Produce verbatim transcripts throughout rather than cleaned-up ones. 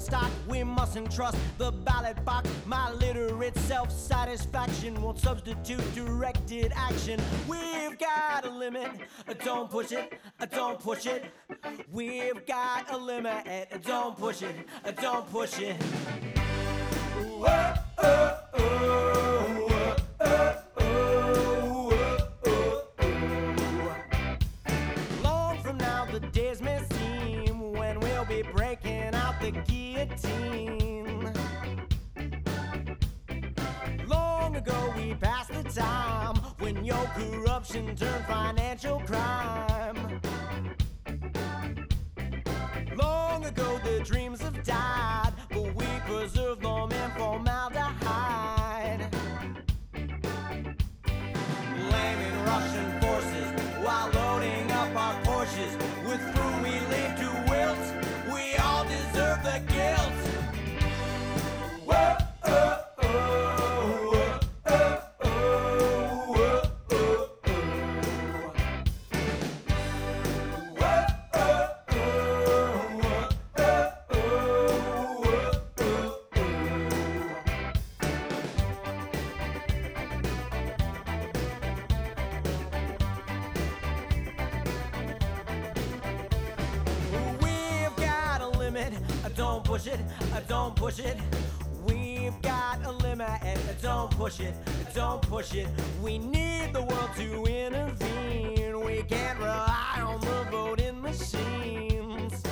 stock. We mustn't trust the ballot box. My literate self-satisfaction won't substitute directed action. We've got a limit, don't push it, don't push it. We've got a limit, don't push it, don't push it. Whoa, oh, oh, whoa, oh, oh, oh, oh. Long from now the days may seem when we'll be breaking out the guillotine. Long ago we passed the time when your corruption turned financial crime. Long ago the dreams have died, but we preserve them in formaldehyde. Blaming Russian forces while loading up our Porsches. With food we leave to wilt, we all deserve the guilt. Whoa, oh, oh, whoa, oh, oh, whoa, oh, oh. Whoa, oh, oh, whoa, oh, oh, whoa, oh, oh. We've got a limit, don't push it, don't push it. We've got a limit, don't push it, don't push it. We need the world to intervene. We can't rely on the voting machines.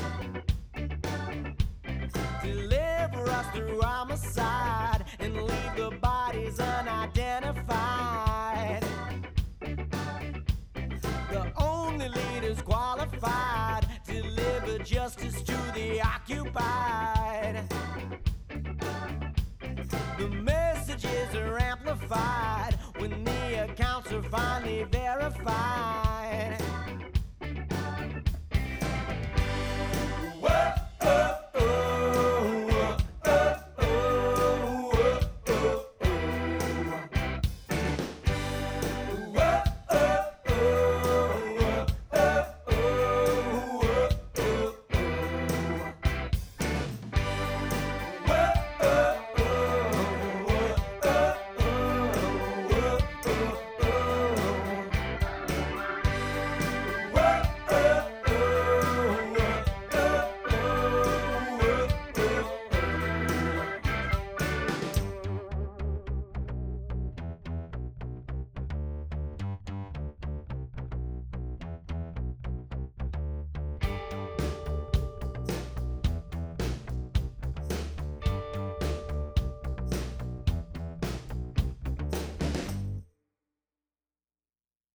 Deliver us through homicide and leave the bodies unidentified. The only leaders qualified to deliver justice to the occupied. The messages are amplified when the accounts are finally verified.